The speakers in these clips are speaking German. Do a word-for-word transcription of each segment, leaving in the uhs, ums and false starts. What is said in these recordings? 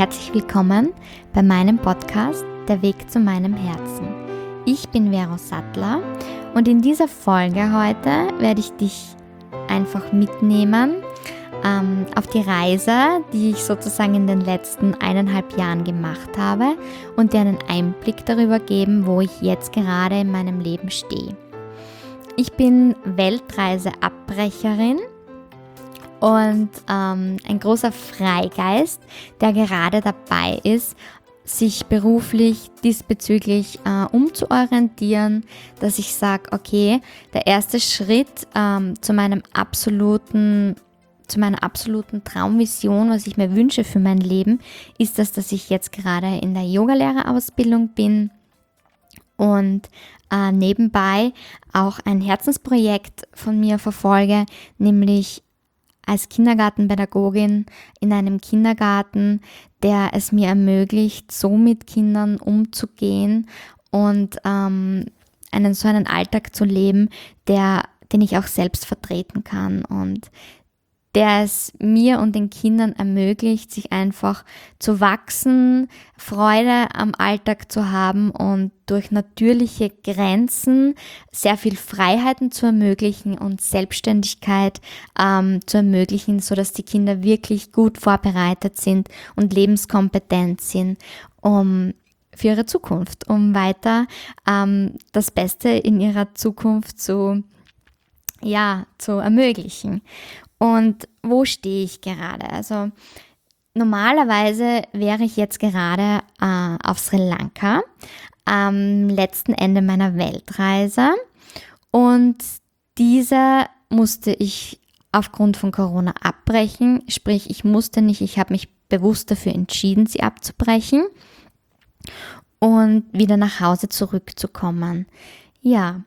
Herzlich willkommen bei meinem Podcast Der Weg zu meinem Herzen. Ich bin Vero Sattler und in dieser Folge heute werde ich dich einfach mitnehmen ähm, auf die Reise, die ich sozusagen in den letzten eineinhalb Jahren gemacht habe und dir einen Einblick darüber geben, wo ich jetzt gerade in meinem Leben stehe. Ich bin Weltreiseabbrecherin und ähm, ein großer Freigeist, der gerade dabei ist, sich beruflich diesbezüglich äh, umzuorientieren, dass ich sage, okay, der erste Schritt ähm, zu meinem absoluten, zu meiner absoluten Traumvision, was ich mir wünsche für mein Leben, ist das, dass ich jetzt gerade in der Yogalehrerausbildung bin und äh, nebenbei auch ein Herzensprojekt von mir verfolge, nämlich als Kindergartenpädagogin in einem Kindergarten, der es mir ermöglicht, so mit Kindern umzugehen und ähm, einen so einen Alltag zu leben, der, den ich auch selbst vertreten kann und der es mir und den Kindern ermöglicht, sich einfach zu wachsen, Freude am Alltag zu haben und durch natürliche Grenzen sehr viel Freiheiten zu ermöglichen und Selbstständigkeit ähm, zu ermöglichen, sodass die Kinder wirklich gut vorbereitet sind und lebenskompetent sind, um für ihre Zukunft, um weiter ähm, das Beste in ihrer Zukunft zu, ja, zu ermöglichen. Und wo stehe ich gerade? Also normalerweise wäre ich jetzt gerade äh, auf Sri Lanka am letzten Ende meiner Weltreise und diese musste ich aufgrund von Corona abbrechen, sprich ich musste nicht, ich habe mich bewusst dafür entschieden, sie abzubrechen und wieder nach Hause zurückzukommen. Ja,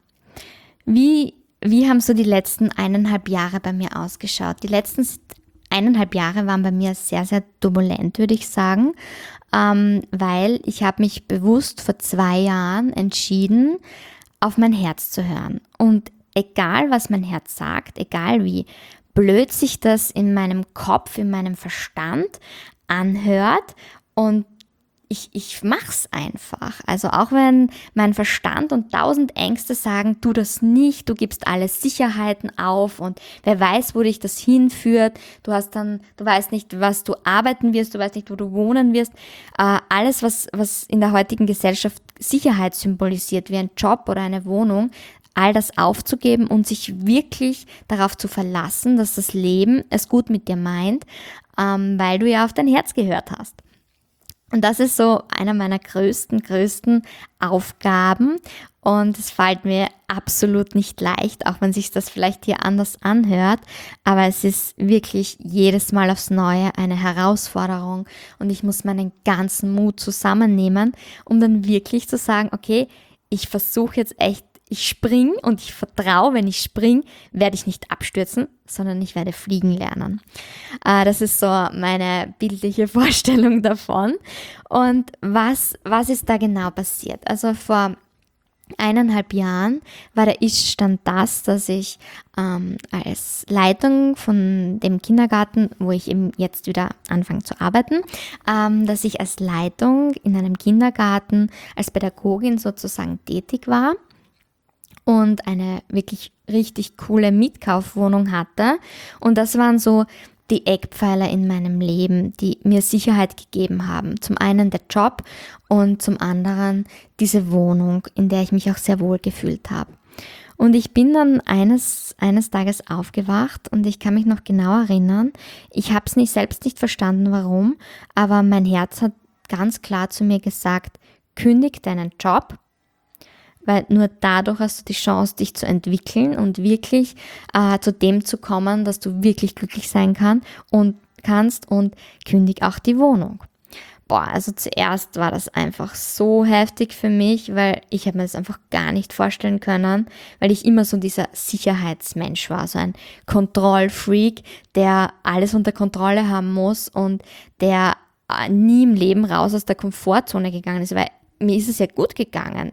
wie Wie haben so die letzten eineinhalb Jahre bei mir ausgeschaut? Die letzten eineinhalb Jahre waren bei mir sehr, sehr turbulent, würde ich sagen, ähm, weil ich habe mich bewusst vor zwei Jahren entschieden, auf mein Herz zu hören. Und egal, was mein Herz sagt, egal wie blöd sich das in meinem Kopf, in meinem Verstand anhört und Ich, ich mach's einfach. Also auch wenn mein Verstand und tausend Ängste sagen, tu das nicht, du gibst alle Sicherheiten auf und wer weiß, wo dich das hinführt. Du hast dann, du weißt nicht, was du arbeiten wirst, du weißt nicht, wo du wohnen wirst. Äh, alles, was, was in der heutigen Gesellschaft Sicherheit symbolisiert, wie ein Job oder eine Wohnung, all das aufzugeben und sich wirklich darauf zu verlassen, dass das Leben es gut mit dir meint, ähm, weil du ja auf dein Herz gehört hast. Und das ist so einer meiner größten, größten Aufgaben und es fällt mir absolut nicht leicht, auch wenn sich das vielleicht hier anders anhört, aber es ist wirklich jedes Mal aufs Neue eine Herausforderung und ich muss meinen ganzen Mut zusammennehmen, um dann wirklich zu sagen, okay, ich versuche jetzt echt, ich springe und ich vertraue, wenn ich springe, werde ich nicht abstürzen, sondern ich werde fliegen lernen. Äh, das ist so meine bildliche Vorstellung davon. Und was, was ist da genau passiert? Also vor eineinhalb Jahren war der Ist-Stand das, dass ich ähm, als Leitung von dem Kindergarten, wo ich eben jetzt wieder anfange zu arbeiten, ähm, dass ich als Leitung in einem Kindergarten als Pädagogin sozusagen tätig war und eine wirklich richtig coole Mietkaufwohnung hatte. Und das waren so die Eckpfeiler in meinem Leben, die mir Sicherheit gegeben haben. Zum einen der Job und zum anderen diese Wohnung, in der ich mich auch sehr wohl gefühlt habe. Und ich bin dann eines, eines Tages aufgewacht und ich kann mich noch genau erinnern, ich habe es nicht, selbst nicht verstanden, warum, aber mein Herz hat ganz klar zu mir gesagt, kündig deinen Job, weil nur dadurch hast du die Chance, dich zu entwickeln und wirklich äh, zu dem zu kommen, dass du wirklich glücklich sein kann und kannst und kündig auch die Wohnung. Boah, also zuerst war das einfach so heftig für mich, weil ich habe mir das einfach gar nicht vorstellen können, weil ich immer so dieser Sicherheitsmensch war, so ein Kontrollfreak, der alles unter Kontrolle haben muss und der äh, nie im Leben raus aus der Komfortzone gegangen ist, weil mir ist es ja gut gegangen.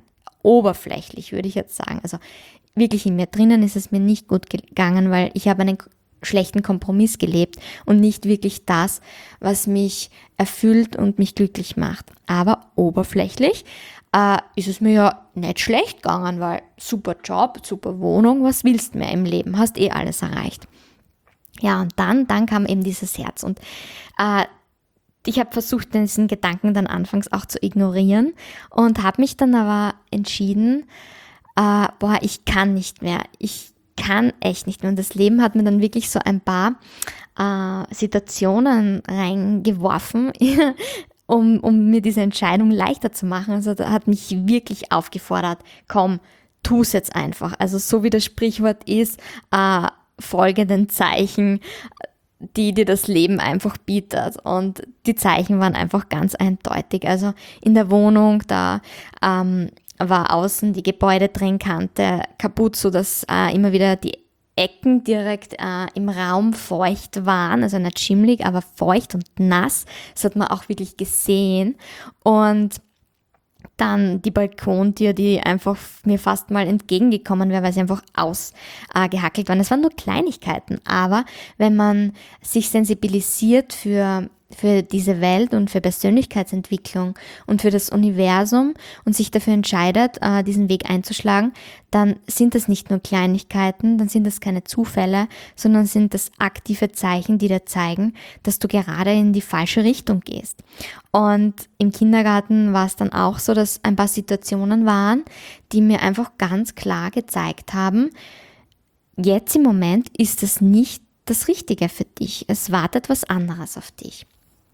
Oberflächlich, würde ich jetzt sagen. Also wirklich in mir drinnen ist es mir nicht gut gegangen, weil ich habe einen schlechten Kompromiss gelebt und nicht wirklich das, was mich erfüllt und mich glücklich macht. Aber oberflächlich äh, ist es mir ja nicht schlecht gegangen, weil super Job, super Wohnung, was willst du mehr im Leben? Hast eh alles erreicht. Ja, und dann, dann kam eben dieses Herz und äh, ich habe versucht, diesen Gedanken dann anfangs auch zu ignorieren und habe mich dann aber entschieden, äh, boah, ich kann nicht mehr, ich kann echt nicht mehr. Und das Leben hat mir dann wirklich so ein paar äh, Situationen reingeworfen, um, um mir diese Entscheidung leichter zu machen. Also da hat mich wirklich aufgefordert, komm, tu es jetzt einfach. Also so wie das Sprichwort ist, äh, folge den Zeichen, die dir das Leben einfach bietet. Und die Zeichen waren einfach ganz eindeutig. Also in der Wohnung, da ähm, war außen die Gebäudetrennkante kaputt, sodass äh, immer wieder die Ecken direkt äh, im Raum feucht waren, also nicht schimmlig, aber feucht und nass. Das hat man auch wirklich gesehen. Und dann die Balkontür, die einfach mir fast mal entgegengekommen wäre, weil sie einfach ausgehackelt äh, waren. Das waren nur Kleinigkeiten, aber wenn man sich sensibilisiert für für diese Welt und für Persönlichkeitsentwicklung und für das Universum und sich dafür entscheidet, äh, diesen Weg einzuschlagen, dann sind das nicht nur Kleinigkeiten, dann sind das keine Zufälle, sondern sind das aktive Zeichen, die dir zeigen, dass du gerade in die falsche Richtung gehst. Und im Kindergarten war es dann auch so, dass ein paar Situationen waren, die mir einfach ganz klar gezeigt haben, jetzt im Moment ist es nicht das Richtige für dich. Es wartet was anderes auf dich.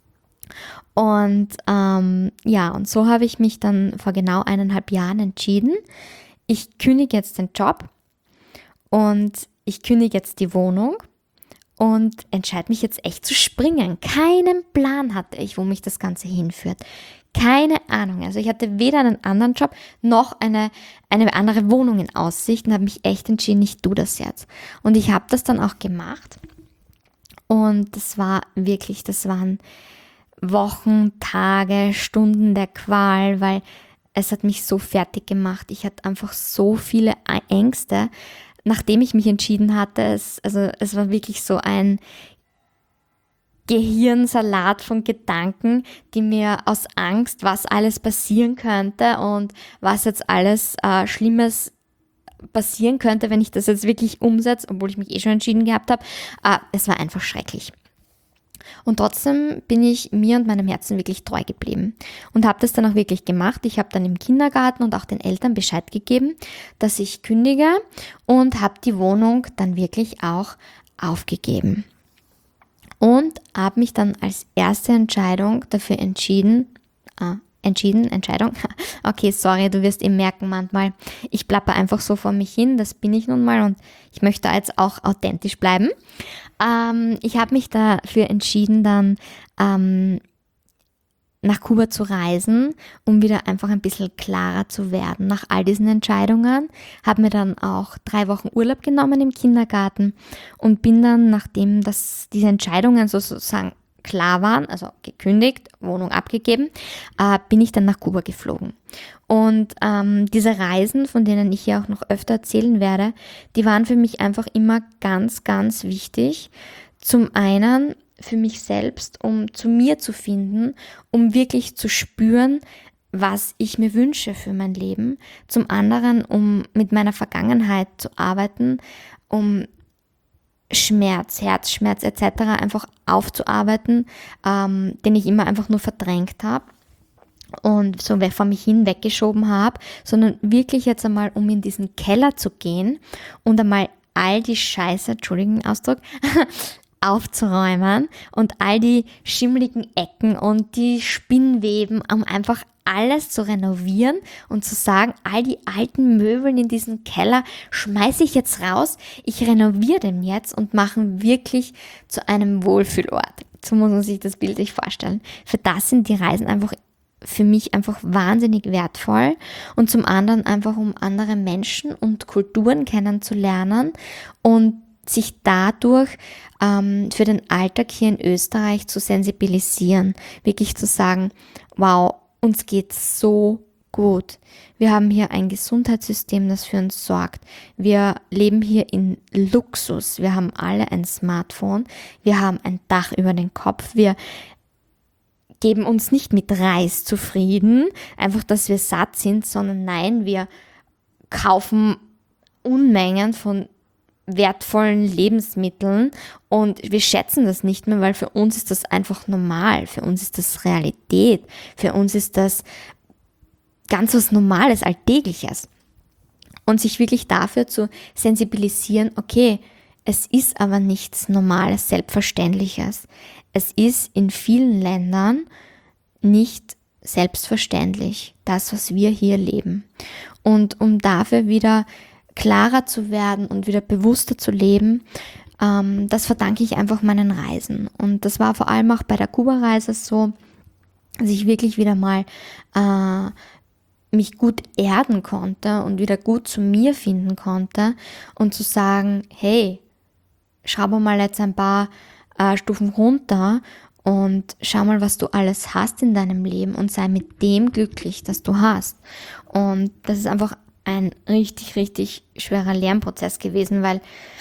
Und ähm, ja, und so habe ich mich dann vor genau eineinhalb Jahren entschieden, ich kündige jetzt den Job und ich kündige jetzt die Wohnung und entscheide mich jetzt echt zu springen. Keinen Plan hatte ich, wo mich das Ganze hinführt. Keine Ahnung. Also ich hatte weder einen anderen Job noch eine, eine andere Wohnung in Aussicht und habe mich echt entschieden, ich tue das jetzt. Und ich habe das dann auch gemacht. Und das war wirklich, das waren Wochen, Tage, Stunden der Qual, weil es hat mich so fertig gemacht. Ich hatte einfach so viele Ängste, nachdem ich mich entschieden hatte. Es, also es war wirklich so ein Gehirnsalat von Gedanken, die mir aus Angst, was alles passieren könnte und was jetzt alles äh, Schlimmes passieren könnte, wenn ich das jetzt wirklich umsetze, obwohl ich mich eh schon entschieden gehabt habe. Äh, es war einfach schrecklich. Und trotzdem bin ich mir und meinem Herzen wirklich treu geblieben und habe das dann auch wirklich gemacht. Ich habe dann im Kindergarten und auch den Eltern Bescheid gegeben, dass ich kündige und habe die Wohnung dann wirklich auch aufgegeben. Und habe mich dann als erste Entscheidung dafür entschieden, äh, entschieden, Entscheidung, okay, sorry, du wirst eben merken manchmal, ich plapper einfach so vor mich hin, das bin ich nun mal und ich möchte jetzt auch authentisch bleiben. Ähm, ich habe mich dafür entschieden, dann ähm, nach Kuba zu reisen, um wieder einfach ein bisschen klarer zu werden. Nach all diesen Entscheidungen habe mir dann auch drei Wochen Urlaub genommen im Kindergarten und bin dann, nachdem das, diese Entscheidungen sozusagen klar waren, also gekündigt, Wohnung abgegeben, äh, bin ich dann nach Kuba geflogen. Und ähm, diese Reisen, von denen ich ja auch noch öfter erzählen werde, die waren für mich einfach immer ganz, ganz wichtig. Zum einen für mich selbst, um zu mir zu finden, um wirklich zu spüren, was ich mir wünsche für mein Leben. Zum anderen, um mit meiner Vergangenheit zu arbeiten, um Schmerz, Herzschmerz et cetera einfach aufzuarbeiten, ähm, den ich immer einfach nur verdrängt habe und so vor mich hin weggeschoben habe, sondern wirklich jetzt einmal, um in diesen Keller zu gehen und einmal all die Scheiße, Entschuldigung den Ausdruck, aufzuräumen und all die schimmligen Ecken und die Spinnweben, um einfach alles zu renovieren und zu sagen, all die alten Möbel in diesen Keller schmeiße ich jetzt raus, ich renoviere den jetzt und mache ihn wirklich zu einem Wohlfühlort. So muss man sich das bildlich vorstellen. Für das sind die Reisen einfach für mich einfach wahnsinnig wertvoll und zum anderen einfach, um andere Menschen und Kulturen kennenzulernen und sich dadurch ähm, für den Alltag hier in Österreich zu sensibilisieren, wirklich zu sagen, wow, uns geht's so gut. Wir haben hier ein Gesundheitssystem, das für uns sorgt. Wir leben hier in Luxus. Wir haben alle ein Smartphone. Wir haben ein Dach über den Kopf. Wir geben uns nicht mit Reis zufrieden, einfach, dass wir satt sind, sondern nein, wir kaufen Unmengen von wertvollen Lebensmitteln und wir schätzen das nicht mehr, weil für uns ist das einfach normal, für uns ist das Realität, für uns ist das ganz was Normales, Alltägliches. Und sich wirklich dafür zu sensibilisieren, okay, es ist aber nichts Normales, Selbstverständliches. Es ist in vielen Ländern nicht selbstverständlich, das, was wir hier leben. Und um dafür wieder klarer zu werden und wieder bewusster zu leben, ähm, das verdanke ich einfach meinen Reisen. Und das war vor allem auch bei der Kuba-Reise so, dass ich wirklich wieder mal äh, mich gut erden konnte und wieder gut zu mir finden konnte und zu sagen, hey, schraube mal jetzt ein paar äh, Stufen runter und schau mal, was du alles hast in deinem Leben und sei mit dem glücklich, das du hast. Und das ist einfach ein richtig, richtig schwerer Lernprozess gewesen, weil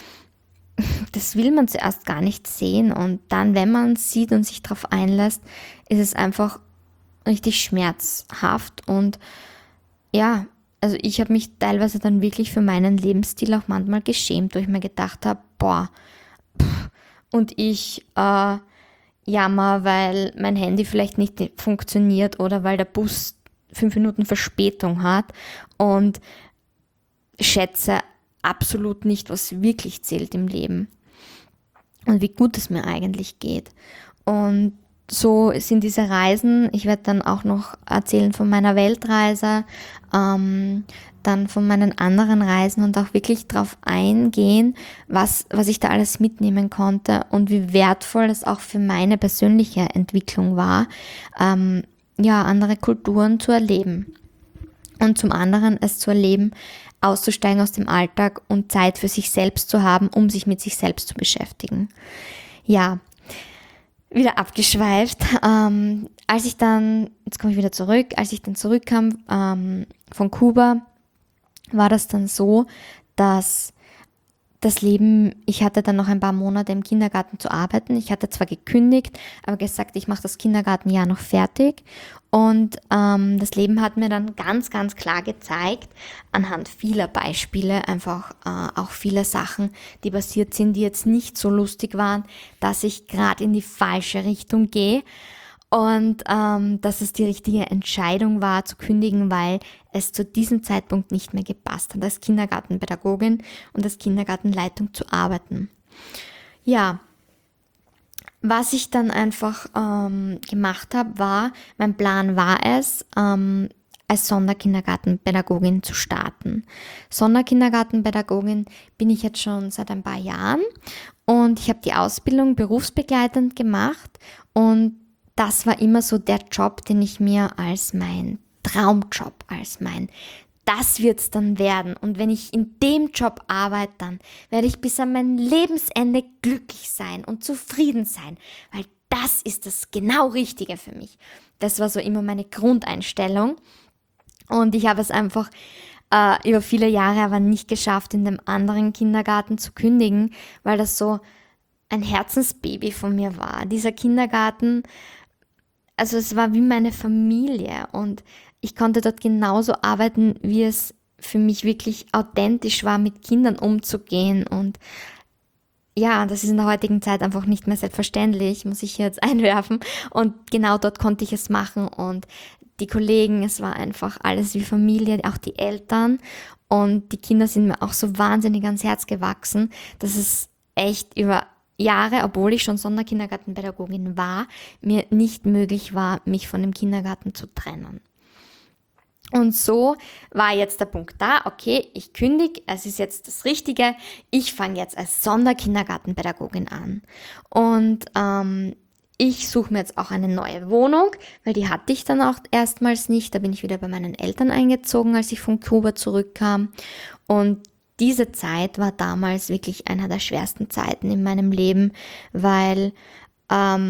das will man zuerst gar nicht sehen und dann, wenn man es sieht und sich darauf einlässt, ist es einfach richtig schmerzhaft und ja, also ich habe mich teilweise dann wirklich für meinen Lebensstil auch manchmal geschämt, wo ich mir gedacht habe, boah, pff, und ich äh, jammer, weil mein Handy vielleicht nicht funktioniert oder weil der Bus fünf Minuten Verspätung hat und schätze absolut nicht, was wirklich zählt im Leben und wie gut es mir eigentlich geht. Und so sind diese Reisen, ich werde dann auch noch erzählen von meiner Weltreise, ähm, dann von meinen anderen Reisen und auch wirklich darauf eingehen, was, was ich da alles mitnehmen konnte und wie wertvoll es auch für meine persönliche Entwicklung war, ähm, ja, andere Kulturen zu erleben. Und zum anderen es zu erleben, auszusteigen aus dem Alltag und Zeit für sich selbst zu haben, um sich mit sich selbst zu beschäftigen. Ja, wieder abgeschweift. Ähm, als ich dann, jetzt komme ich wieder zurück, als ich dann zurückkam ähm, von Kuba, war das dann so, dass das Leben, ich hatte dann noch ein paar Monate im Kindergarten zu arbeiten. Ich hatte zwar gekündigt, aber gesagt, ich mache das Kindergartenjahr noch fertig. Und ähm, das Leben hat mir dann ganz, ganz klar gezeigt, anhand vieler Beispiele, einfach äh, auch viele Sachen, die passiert sind, die jetzt nicht so lustig waren, dass ich gerade in die falsche Richtung gehe. Und ähm, dass es die richtige Entscheidung war, zu kündigen, weil es zu diesem Zeitpunkt nicht mehr gepasst hat, als Kindergartenpädagogin und als Kindergartenleitung zu arbeiten. Ja, was ich dann einfach ähm, gemacht habe, war, mein Plan war es, ähm, als Sonderkindergartenpädagogin zu starten. Sonderkindergartenpädagogin bin ich jetzt schon seit ein paar Jahren und ich habe die Ausbildung berufsbegleitend gemacht und das war immer so der Job, den ich mir als mein Traumjob, als mein, das wird's dann werden. Und wenn ich in dem Job arbeite, dann werde ich bis an mein Lebensende glücklich sein und zufrieden sein, weil das ist das genau Richtige für mich. Das war so immer meine Grundeinstellung. Und ich habe es einfach äh, über viele Jahre aber nicht geschafft, in dem anderen Kindergarten zu kündigen, weil das so ein Herzensbaby von mir war. Dieser Kindergarten, also es war wie meine Familie und ich konnte dort genauso arbeiten, wie es für mich wirklich authentisch war, mit Kindern umzugehen. Und ja, das ist in der heutigen Zeit einfach nicht mehr selbstverständlich, muss ich hier jetzt einwerfen. Und genau dort konnte ich es machen und die Kollegen, es war einfach alles wie Familie, auch die Eltern. Und die Kinder sind mir auch so wahnsinnig ans Herz gewachsen, dass es echt über Jahre, obwohl ich schon Sonderkindergartenpädagogin war, mir nicht möglich war, mich von dem Kindergarten zu trennen. Und so war jetzt der Punkt da, okay, ich kündige, es ist jetzt das Richtige, ich fange jetzt als Sonderkindergartenpädagogin an. Und ähm, ich suche mir jetzt auch eine neue Wohnung, weil die hatte ich dann auch erstmals nicht. Da bin ich wieder bei meinen Eltern eingezogen, als ich von Kuba zurückkam. Und diese Zeit war damals wirklich einer der schwersten Zeiten in meinem Leben, weil ähm,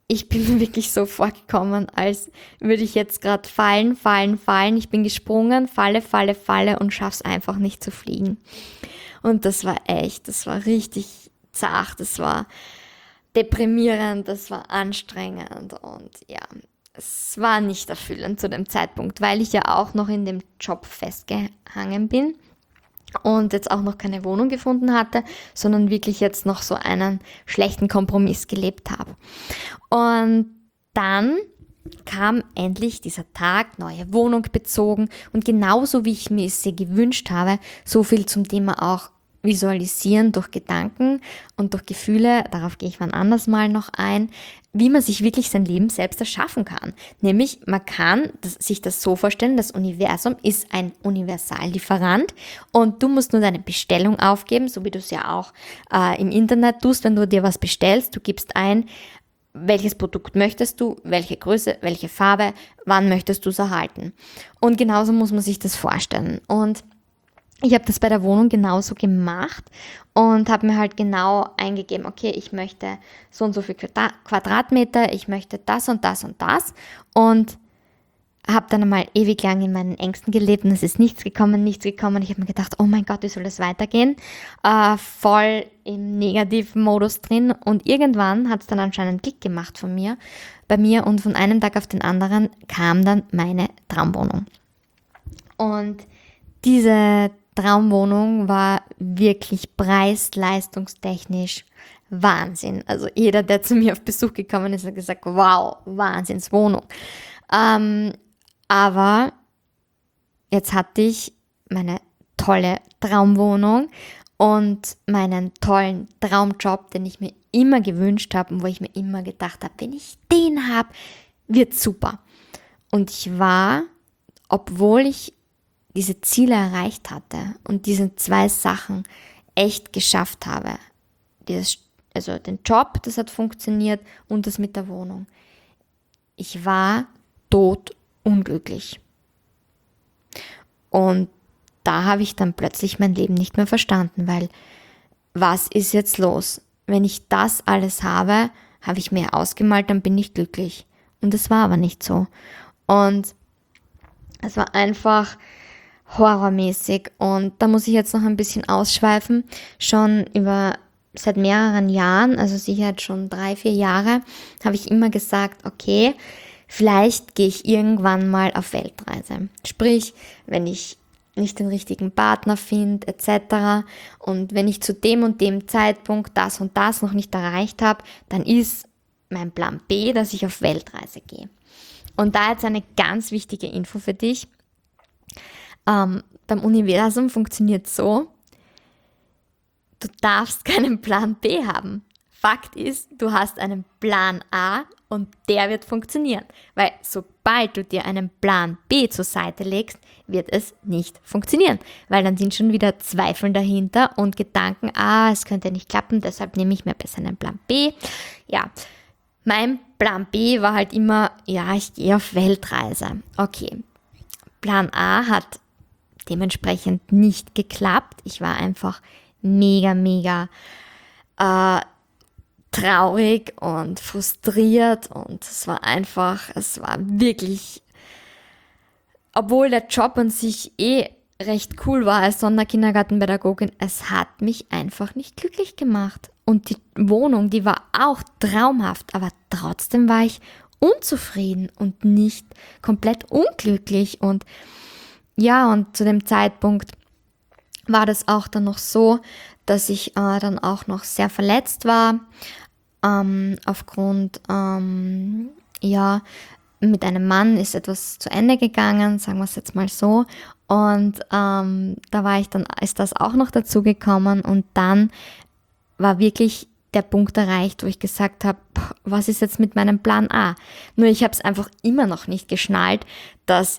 ich bin mir wirklich so vorgekommen, als würde ich jetzt gerade fallen, fallen, fallen. Ich bin gesprungen, falle, falle, falle und schaff's einfach nicht zu fliegen. Und das war echt, das war richtig zart, das war deprimierend, das war anstrengend und ja, es war nicht erfüllend zu dem Zeitpunkt, weil ich ja auch noch in dem Job festgehangen bin und jetzt auch noch keine Wohnung gefunden hatte, sondern wirklich jetzt noch so einen schlechten Kompromiss gelebt habe. Und dann kam endlich dieser Tag, neue Wohnung bezogen und genauso wie ich mir sie gewünscht habe, so viel zum Thema auch Visualisieren durch Gedanken und durch Gefühle, darauf gehe ich wann anders mal noch ein, wie man sich wirklich sein Leben selbst erschaffen kann. Nämlich, man kann das, sich das so vorstellen, das Universum ist ein Universallieferant und du musst nur deine Bestellung aufgeben, so wie du es ja auch äh, im Internet tust, wenn du dir was bestellst. Du gibst ein, welches Produkt möchtest du, welche Größe, welche Farbe, wann möchtest du es erhalten. Und genauso muss man sich das vorstellen. Und ich habe das bei der Wohnung genauso gemacht und habe mir halt genau eingegeben, okay, ich möchte so und so viel Quadratmeter, ich möchte das und das und das und habe dann einmal ewig lang in meinen Ängsten gelebt und es ist nichts gekommen, nichts gekommen. Ich habe mir gedacht, oh mein Gott, wie soll das weitergehen? Äh, voll im negativen Modus drin und irgendwann hat es dann anscheinend Klick gemacht von mir, bei mir und von einem Tag auf den anderen kam dann meine Traumwohnung. Und diese Traumwohnung war wirklich preis-leistungstechnisch Wahnsinn. Also jeder, der zu mir auf Besuch gekommen ist, hat gesagt, wow, Wahnsinnswohnung. Ähm, aber jetzt hatte ich meine tolle Traumwohnung und meinen tollen Traumjob, den ich mir immer gewünscht habe und wo ich mir immer gedacht habe, wenn ich den habe, wird super. Und ich war, obwohl ich diese Ziele erreicht hatte und diese zwei Sachen echt geschafft habe. Dieses, also den Job, das hat funktioniert und das mit der Wohnung. Ich war todunglücklich. Und da habe ich dann plötzlich mein Leben nicht mehr verstanden, weil was ist jetzt los? Wenn ich das alles habe, habe ich mir ausgemalt, dann bin ich glücklich. Und das war aber nicht so. Und es war einfach horrormäßig und da muss ich jetzt noch ein bisschen ausschweifen. Schon über seit mehreren Jahren, also sicher jetzt schon drei, vier Jahre, habe ich immer gesagt, okay, vielleicht gehe ich irgendwann mal auf Weltreise. Sprich, wenn ich nicht den richtigen Partner finde, et cetera. Und wenn ich zu dem und dem Zeitpunkt das und das noch nicht erreicht habe, dann ist mein Plan B, dass ich auf Weltreise gehe. Und da jetzt eine ganz wichtige Info für dich. Ähm, beim Universum funktioniert so, du darfst keinen Plan B haben. Fakt ist, du hast einen Plan A und der wird funktionieren. Weil sobald du dir einen Plan B zur Seite legst, wird es nicht funktionieren. Weil dann sind schon wieder Zweifel dahinter und Gedanken, ah, es könnte nicht klappen, deshalb nehme ich mir besser einen Plan B. Ja, mein Plan B war halt immer, ja, ich gehe auf Weltreise. Okay, Plan A hat dementsprechend nicht geklappt. Ich war einfach mega, mega äh, traurig und frustriert und es war einfach, es war wirklich, obwohl der Job an sich eh recht cool war als Sonderkindergartenpädagogin, es hat mich einfach nicht glücklich gemacht. Und die Wohnung, die war auch traumhaft, aber trotzdem war ich unzufrieden und nicht komplett unglücklich. Und ja, und zu dem Zeitpunkt war das auch dann noch so, dass ich äh, dann auch noch sehr verletzt war, ähm, aufgrund, ähm, ja, mit einem Mann ist etwas zu Ende gegangen, sagen wir es jetzt mal so. Und ähm, da war ich dann, ist das auch noch dazu gekommen und dann war wirklich der Punkt erreicht, wo ich gesagt habe, was ist jetzt mit meinem Plan A? Nur ich habe es einfach immer noch nicht geschnallt, dass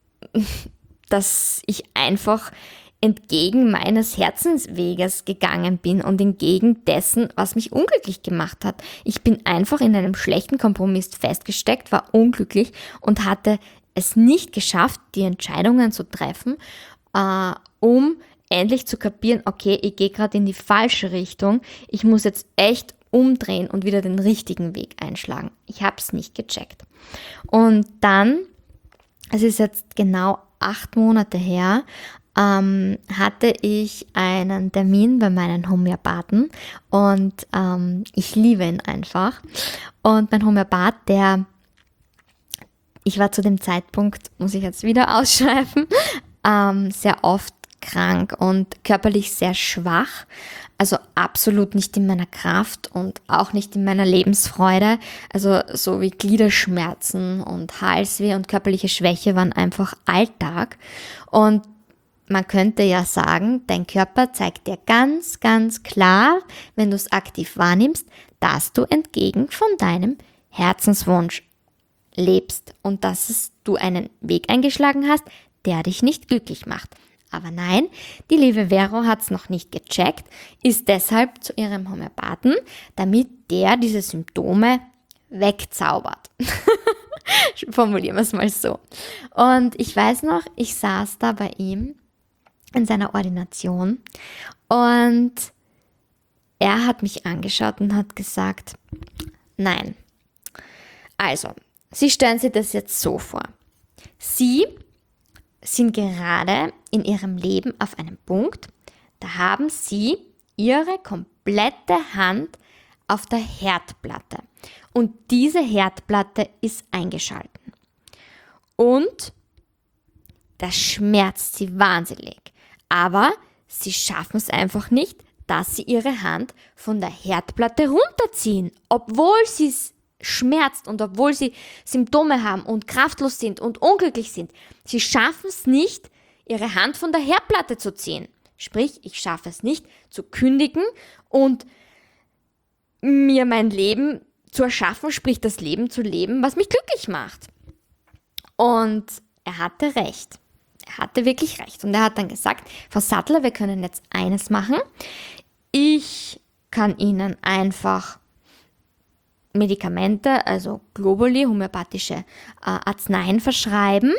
dass ich einfach entgegen meines Herzensweges gegangen bin und entgegen dessen, was mich unglücklich gemacht hat. Ich bin einfach in einem schlechten Kompromiss festgesteckt, war unglücklich und hatte es nicht geschafft, die Entscheidungen zu treffen, äh, um endlich zu kapieren, okay, ich gehe gerade in die falsche Richtung. Ich muss jetzt echt umdrehen und wieder den richtigen Weg einschlagen. Ich habe es nicht gecheckt. Und dann, es ist jetzt genau acht Monate her, ähm, hatte ich einen Termin bei meinem Homöopathen und ähm, ich liebe ihn einfach. Und mein Homöopath, der, ich war zu dem Zeitpunkt, muss ich jetzt wieder ausschreiben, ähm, sehr oft krank und körperlich sehr schwach, also absolut nicht in meiner Kraft und auch nicht in meiner Lebensfreude, also so wie Gliederschmerzen und Halsweh und körperliche Schwäche waren einfach Alltag. Und man könnte ja sagen, dein Körper zeigt dir ganz, ganz klar, wenn du es aktiv wahrnimmst, dass du entgegen von deinem Herzenswunsch lebst und dass es, du einen Weg eingeschlagen hast, der dich nicht glücklich macht. Aber nein, die liebe Vero hat es noch nicht gecheckt, ist deshalb zu ihrem Homöopathen, damit der diese Symptome wegzaubert. Formulieren wir es mal so. Und ich weiß noch, ich saß da bei ihm in seiner Ordination und er hat mich angeschaut und hat gesagt, nein, also, Sie stellen sich das jetzt so vor. Sie sind gerade in Ihrem Leben auf einem Punkt, da haben Sie Ihre komplette Hand auf der Herdplatte und diese Herdplatte ist eingeschalten und das schmerzt Sie wahnsinnig. Aber sie schaffen es einfach nicht, dass sie ihre Hand von der Herdplatte runterziehen, obwohl sie es schmerzt und obwohl sie Symptome haben und kraftlos sind und unglücklich sind. Sie schaffen es nicht, ihre Hand von der Herdplatte zu ziehen. Sprich, ich schaffe es nicht, zu kündigen und mir mein Leben zu erschaffen, sprich das Leben zu leben, was mich glücklich macht. Und er hatte recht. Er hatte wirklich recht. Und er hat dann gesagt, Frau Sattler, wir können jetzt eines machen. Ich kann Ihnen einfach Medikamente, also Globuli, homöopathische äh, Arzneien verschreiben,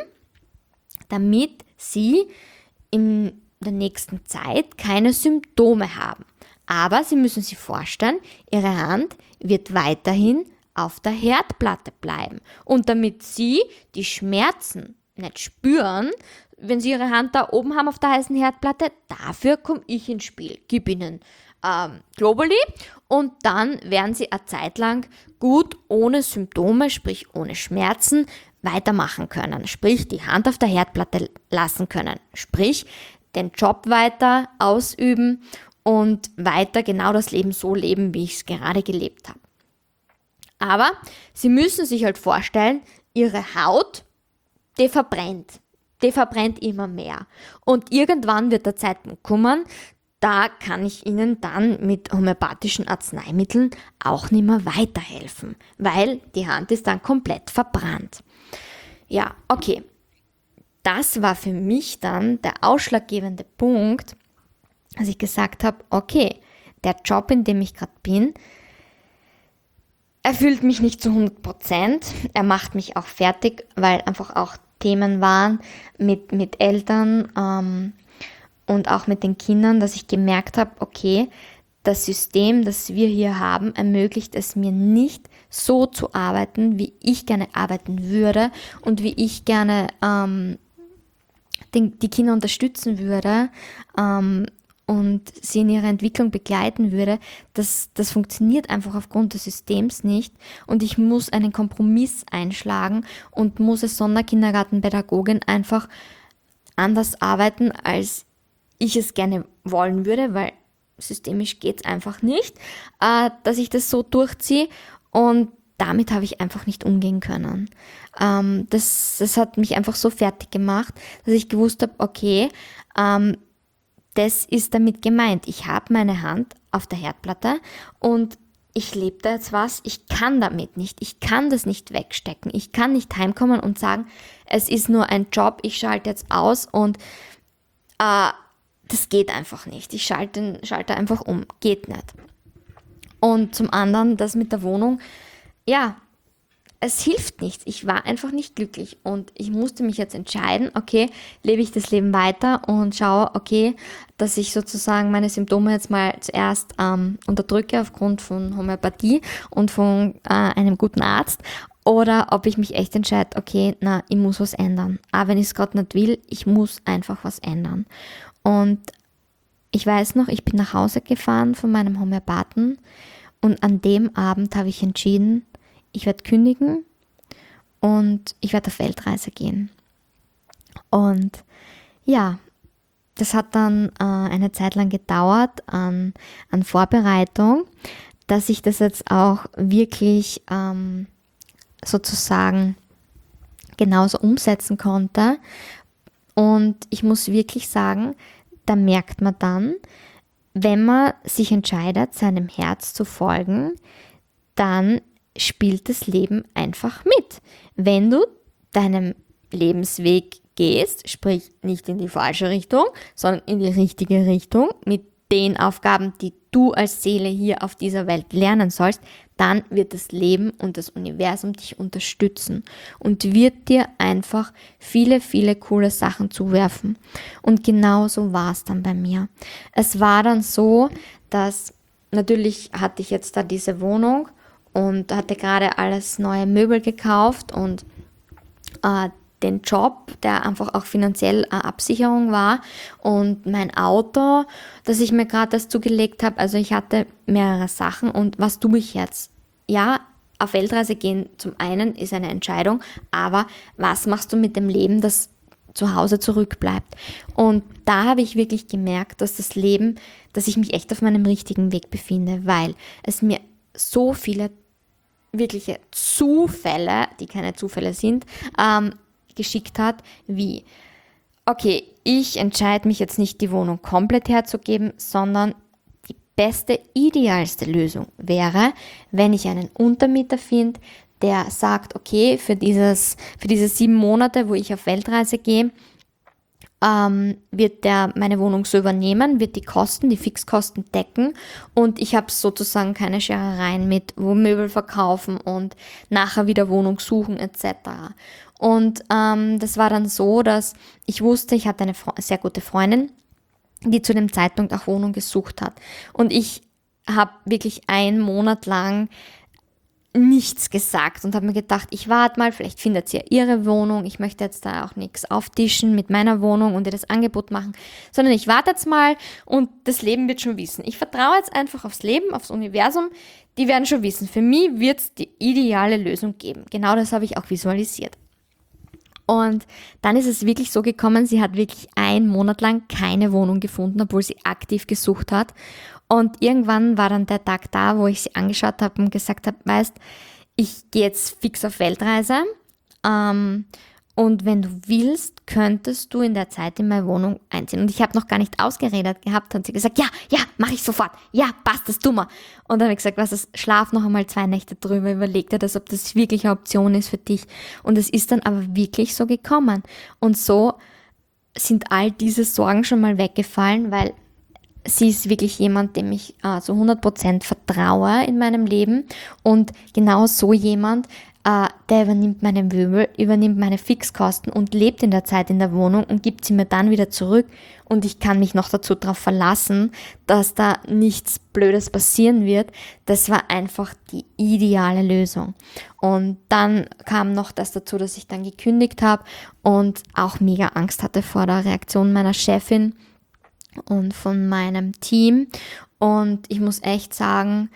damit Sie in der nächsten Zeit keine Symptome haben. Aber Sie müssen sich vorstellen, Ihre Hand wird weiterhin auf der Herdplatte bleiben. Und damit Sie die Schmerzen nicht spüren, wenn Sie Ihre Hand da oben haben auf der heißen Herdplatte, dafür komme ich ins Spiel. Gib Ihnen ähm, Globuli und dann werden Sie eine Zeit lang gut ohne Symptome, sprich ohne Schmerzen, weitermachen können. Sprich, die Hand auf der Herdplatte lassen können. Sprich, den Job weiter ausüben und weiter genau das Leben so leben, wie ich es gerade gelebt habe. Aber Sie müssen sich halt vorstellen, Ihre Haut, die verbrennt. Die verbrennt immer mehr. Und irgendwann wird der Zeitpunkt kommen, da kann ich Ihnen dann mit homöopathischen Arzneimitteln auch nicht mehr weiterhelfen, weil die Hand ist dann komplett verbrannt. Ja, okay. Das war für mich dann der ausschlaggebende Punkt, als ich gesagt habe, okay, der Job, in dem ich gerade bin, erfüllt mich nicht zu hundert Prozent. Er macht mich auch fertig, weil einfach auch Themen waren mit, mit Eltern ähm, und auch mit den Kindern, dass ich gemerkt habe, okay, das System, das wir hier haben, ermöglicht es mir nicht, so zu arbeiten, wie ich gerne arbeiten würde und wie ich gerne ähm, den, die Kinder unterstützen würde ähm, und sie in ihrer Entwicklung begleiten würde. Das, das funktioniert einfach aufgrund des Systems nicht und ich muss einen Kompromiss einschlagen und muss als Sonderkindergartenpädagogin einfach anders arbeiten, als ich es gerne wollen würde, weil systemisch geht es einfach nicht, äh, dass ich das so durchziehe und damit habe ich einfach nicht umgehen können. Ähm, das, das hat mich einfach so fertig gemacht, dass ich gewusst habe, okay, ähm, das ist damit gemeint. Ich habe meine Hand auf der Herdplatte und ich lebe da jetzt was, ich kann damit nicht, ich kann das nicht wegstecken, ich kann nicht heimkommen und sagen, es ist nur ein Job, ich schalte jetzt aus und äh, das geht einfach nicht, ich schalte, schalte einfach um, geht nicht. Und zum anderen das mit der Wohnung, ja, es hilft nichts. Ich war einfach nicht glücklich und ich musste mich jetzt entscheiden, okay, lebe ich das Leben weiter und schaue, okay, dass ich sozusagen meine Symptome jetzt mal zuerst ähm, unterdrücke aufgrund von Homöopathie und von äh, einem guten Arzt, oder ob ich mich echt entscheide, okay, na, ich muss was ändern. Aber wenn ich es gerade nicht will, ich muss einfach was ändern. Und ich weiß noch, ich bin nach Hause gefahren von meinem Homöopathen und an dem Abend habe ich entschieden, ich werde kündigen und ich werde auf Weltreise gehen. Und ja, das hat dann äh, eine Zeit lang gedauert an, an Vorbereitung, dass ich das jetzt auch wirklich ähm, sozusagen genauso umsetzen konnte. Und ich muss wirklich sagen, da merkt man dann, wenn man sich entscheidet, seinem Herz zu folgen, dann spielt das Leben einfach mit. Wenn du deinem Lebensweg gehst, sprich nicht in die falsche Richtung, sondern in die richtige Richtung, mit den Aufgaben, die du als Seele hier auf dieser Welt lernen sollst, dann wird das Leben und das Universum dich unterstützen und wird dir einfach viele, viele coole Sachen zuwerfen. Und genau so war es dann bei mir. Es war dann so, dass natürlich hatte ich jetzt da diese Wohnung und hatte gerade alles neue Möbel gekauft und äh, den Job, der einfach auch finanziell eine Absicherung war, und mein Auto, das ich mir gerade erst zugelegt habe. Also ich hatte mehrere Sachen. Und was tue ich jetzt? Ja, auf Weltreise gehen zum einen ist eine Entscheidung, aber was machst du mit dem Leben, das zu Hause zurückbleibt? Und da habe ich wirklich gemerkt, dass das Leben, dass ich mich echt auf meinem richtigen Weg befinde, weil es mir so viele wirkliche Zufälle, die keine Zufälle sind, ähm, geschickt hat, wie, okay, ich entscheide mich jetzt nicht, die Wohnung komplett herzugeben, sondern die beste, idealste Lösung wäre, wenn ich einen Untermieter finde, der sagt, okay, für dieses, für diese sieben Monate, wo ich auf Weltreise gehe, ähm, wird der meine Wohnung so übernehmen, wird die Kosten, die Fixkosten decken, und ich habe sozusagen keine Scherereien mit, wo Möbel verkaufen und nachher wieder Wohnung suchen et cetera. Und ähm, das war dann so, dass ich wusste, ich hatte eine Fre- sehr gute Freundin, die zu dem Zeitpunkt auch Wohnung gesucht hat. Und ich habe wirklich einen Monat lang nichts gesagt und habe mir gedacht, ich warte mal, vielleicht findet sie ja ihre Wohnung. Ich möchte jetzt da auch nichts auftischen mit meiner Wohnung und ihr das Angebot machen, sondern ich warte jetzt mal und das Leben wird schon wissen. Ich vertraue jetzt einfach aufs Leben, aufs Universum. Die werden schon wissen. Für mich wird es die ideale Lösung geben. Genau das habe ich auch visualisiert. Und dann ist es wirklich so gekommen, sie hat wirklich einen Monat lang keine Wohnung gefunden, obwohl sie aktiv gesucht hat. Und irgendwann war dann der Tag da, wo ich sie angeschaut habe und gesagt habe, weißt, ich gehe jetzt fix auf Weltreise. Ähm, und wenn du willst, könntest du in der Zeit in meine Wohnung einziehen. Und ich habe noch gar nicht ausgeredet gehabt, hat sie gesagt, ja, ja, mache ich sofort. Ja, passt, das tun wir. Und dann habe ich gesagt, was ist, schlaf noch einmal zwei Nächte drüber, überleg dir das, ob das wirklich eine Option ist für dich. Und es ist dann aber wirklich so gekommen. Und so sind all diese Sorgen schon mal weggefallen, weil sie ist wirklich jemand, dem ich äh, zu hundert Prozent vertraue in meinem Leben, und genau so jemand, äh, der übernimmt meine Möbel, übernimmt meine Fixkosten und lebt in der Zeit in der Wohnung und gibt sie mir dann wieder zurück, und ich kann mich noch dazu darauf verlassen, dass da nichts Blödes passieren wird. Das war einfach die ideale Lösung. Und dann kam noch das dazu, dass ich dann gekündigt habe und auch mega Angst hatte vor der Reaktion meiner Chefin und von meinem Team. Und ich muss echt sagen,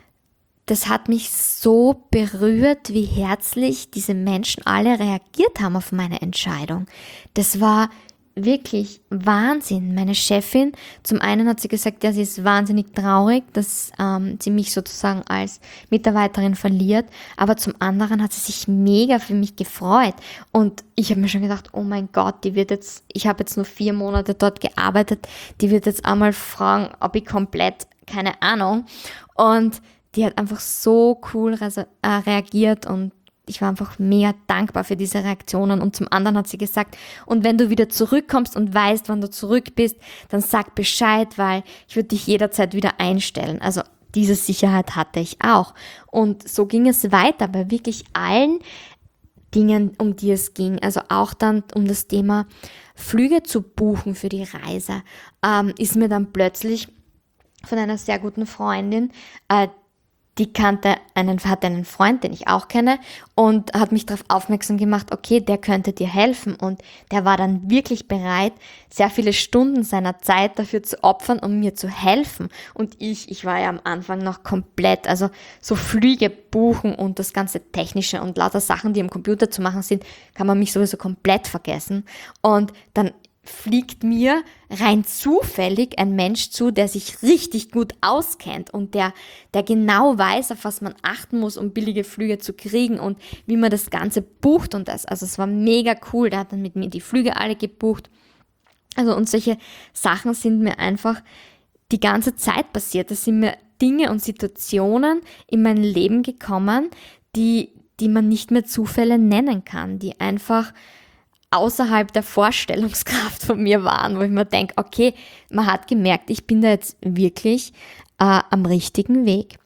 das hat mich so berührt, wie herzlich diese Menschen alle reagiert haben auf meine Entscheidung. Das war wirklich Wahnsinn. Meine Chefin, zum einen hat sie gesagt, ja, sie ist wahnsinnig traurig, dass ähm, sie mich sozusagen als Mitarbeiterin verliert, aber zum anderen hat sie sich mega für mich gefreut, und ich habe mir schon gedacht, oh mein Gott, die wird jetzt, ich habe jetzt nur vier Monate dort gearbeitet, die wird jetzt einmal fragen, ob ich komplett, keine Ahnung, und die hat einfach so cool re- äh, reagiert, und ich war einfach mega dankbar für diese Reaktionen. Und zum anderen hat sie gesagt, und wenn du wieder zurückkommst und weißt, wann du zurück bist, dann sag Bescheid, weil ich würde dich jederzeit wieder einstellen. Also diese Sicherheit hatte ich auch. Und so ging es weiter bei wirklich allen Dingen, um die es ging. Also auch dann um das Thema Flüge zu buchen für die Reise, ähm, ist mir dann plötzlich von einer sehr guten Freundin, äh, die kannte einen, hatte einen Freund, den ich auch kenne, und hat mich darauf aufmerksam gemacht, okay, der könnte dir helfen, und der war dann wirklich bereit, sehr viele Stunden seiner Zeit dafür zu opfern, um mir zu helfen. Und ich, ich war ja am Anfang noch komplett, also so Flüge buchen und das ganze Technische und lauter Sachen, die am Computer zu machen sind, kann man mich sowieso komplett vergessen. Und dann fliegt mir rein zufällig ein Mensch zu, der sich richtig gut auskennt und der, der genau weiß, auf was man achten muss, um billige Flüge zu kriegen und wie man das Ganze bucht und das. Also es war mega cool, der hat dann mit mir die Flüge alle gebucht. Also und solche Sachen sind mir einfach die ganze Zeit passiert. Das sind mir Dinge und Situationen in mein Leben gekommen, die, die man nicht mehr Zufälle nennen kann, die einfach außerhalb der Vorstellungskraft von mir waren, wo ich mir denke, okay, man hat gemerkt, ich bin da jetzt wirklich äh, am richtigen Weg.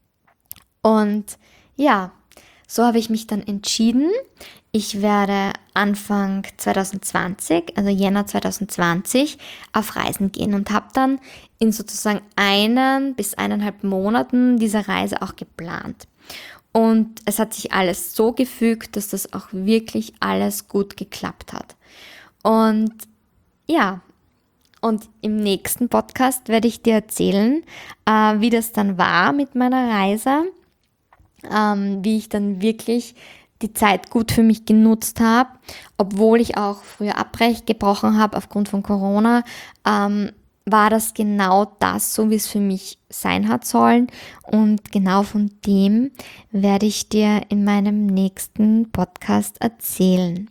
Und ja, so habe ich mich dann entschieden, ich werde Anfang zwanzig zwanzig, also Jänner zwanzig zwanzig, auf Reisen gehen und habe dann in sozusagen einen bis eineinhalb Monaten diese Reise auch geplant. Und es hat sich alles so gefügt, dass das auch wirklich alles gut geklappt hat. Und ja, und im nächsten Podcast werde ich dir erzählen, äh, wie das dann war mit meiner Reise, ähm, wie ich dann wirklich die Zeit gut für mich genutzt habe, obwohl ich auch früher abgebrochen habe aufgrund von Corona, ähm, war das genau das, so wie es für mich sein hat sollen. Und genau von dem werde ich dir in meinem nächsten Podcast erzählen.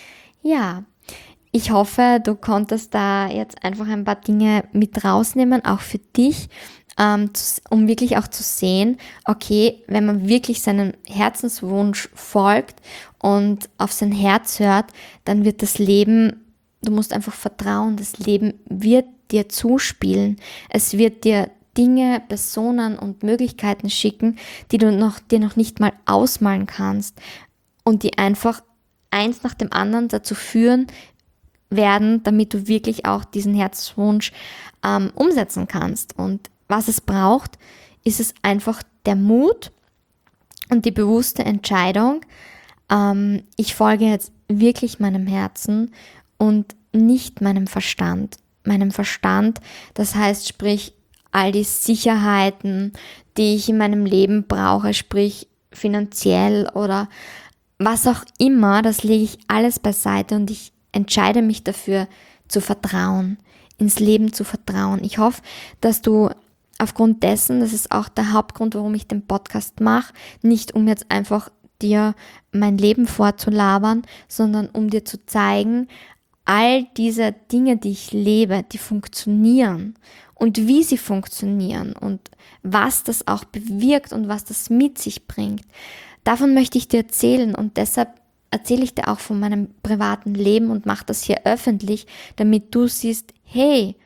Ja, ich hoffe, du konntest da jetzt einfach ein paar Dinge mit rausnehmen, auch für dich, ähm, um wirklich auch zu sehen, okay, wenn man wirklich seinem Herzenswunsch folgt und auf sein Herz hört, dann wird das Leben, du musst einfach vertrauen, das Leben wird dir zuspielen. Es wird dir Dinge, Personen und Möglichkeiten schicken, die du noch, dir noch nicht mal ausmalen kannst und die einfach eins nach dem anderen dazu führen werden, damit du wirklich auch diesen Herzenswunsch ähm, umsetzen kannst. Und was es braucht, ist es einfach der Mut und die bewusste Entscheidung, ähm, ich folge jetzt wirklich meinem Herzen und nicht meinem Verstand. Meinem Verstand, das heißt, sprich, all die Sicherheiten, die ich in meinem Leben brauche, sprich finanziell oder was auch immer, das lege ich alles beiseite und ich entscheide mich dafür zu vertrauen, ins Leben zu vertrauen. Ich hoffe, dass du aufgrund dessen, das ist auch der Hauptgrund, warum ich den Podcast mache, nicht um jetzt einfach dir mein Leben vorzulabern, sondern um dir zu zeigen, all diese Dinge, die ich lebe, die funktionieren und wie sie funktionieren und was das auch bewirkt und was das mit sich bringt. Davon möchte ich dir erzählen und deshalb erzähle ich dir auch von meinem privaten Leben und mache das hier öffentlich, damit du siehst, hey,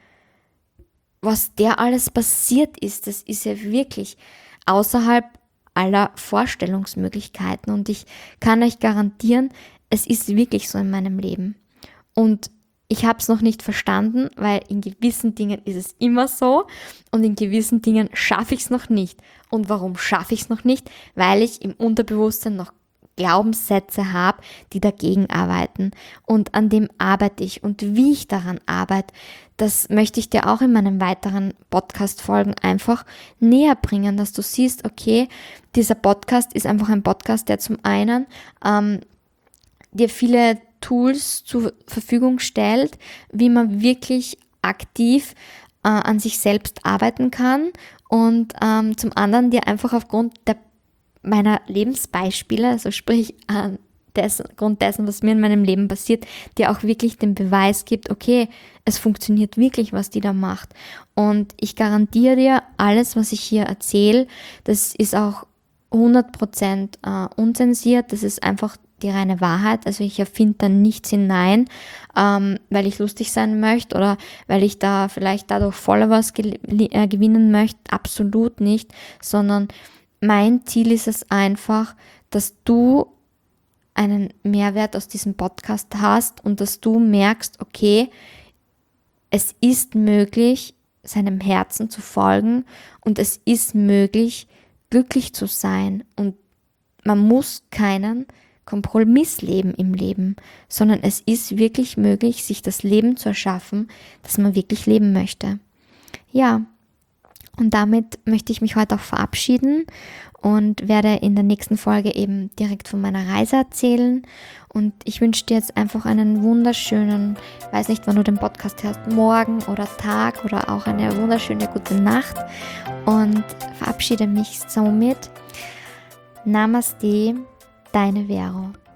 was der alles passiert ist, das ist ja wirklich außerhalb aller Vorstellungsmöglichkeiten und ich kann euch garantieren, es ist wirklich so in meinem Leben. Und ich habe es noch nicht verstanden, weil in gewissen Dingen ist es immer so und in gewissen Dingen schaffe ich es noch nicht. Und warum schaffe ich es noch nicht? Weil ich im Unterbewusstsein noch Glaubenssätze habe, die dagegen arbeiten. Und an dem arbeite ich. Und wie ich daran arbeite, das möchte ich dir auch in meinen weiteren Podcast-Folgen einfach näher bringen, dass du siehst, okay, dieser Podcast ist einfach ein Podcast, der zum einen ähm, dir viele Tools zur Verfügung stellt, wie man wirklich aktiv äh, an sich selbst arbeiten kann und ähm, zum anderen dir einfach aufgrund der, meiner Lebensbeispiele, also sprich äh, des, aufgrund dessen, was mir in meinem Leben passiert, dir auch wirklich den Beweis gibt, okay, es funktioniert wirklich, was die da macht. Und ich garantiere dir, alles, was ich hier erzähle, das ist auch hundert Prozent äh, unzensiert, das ist einfach die reine Wahrheit. Also ich erfinde da nichts hinein, ähm, weil ich lustig sein möchte oder weil ich da vielleicht dadurch Followers ge- äh, gewinnen möchte. Absolut nicht, sondern mein Ziel ist es einfach, dass du einen Mehrwert aus diesem Podcast hast und dass du merkst, okay, es ist möglich, seinem Herzen zu folgen und es ist möglich, glücklich zu sein und man muss keinen Kompromiss leben im Leben, sondern es ist wirklich möglich, sich das Leben zu erschaffen, das man wirklich leben möchte. Ja, und damit möchte ich mich heute auch verabschieden und werde in der nächsten Folge eben direkt von meiner Reise erzählen. Und ich wünsche dir jetzt einfach einen wunderschönen, weiß nicht, wann du den Podcast hörst, Morgen oder Tag oder auch eine wunderschöne gute Nacht und verabschiede mich somit. Namaste, deine Vero.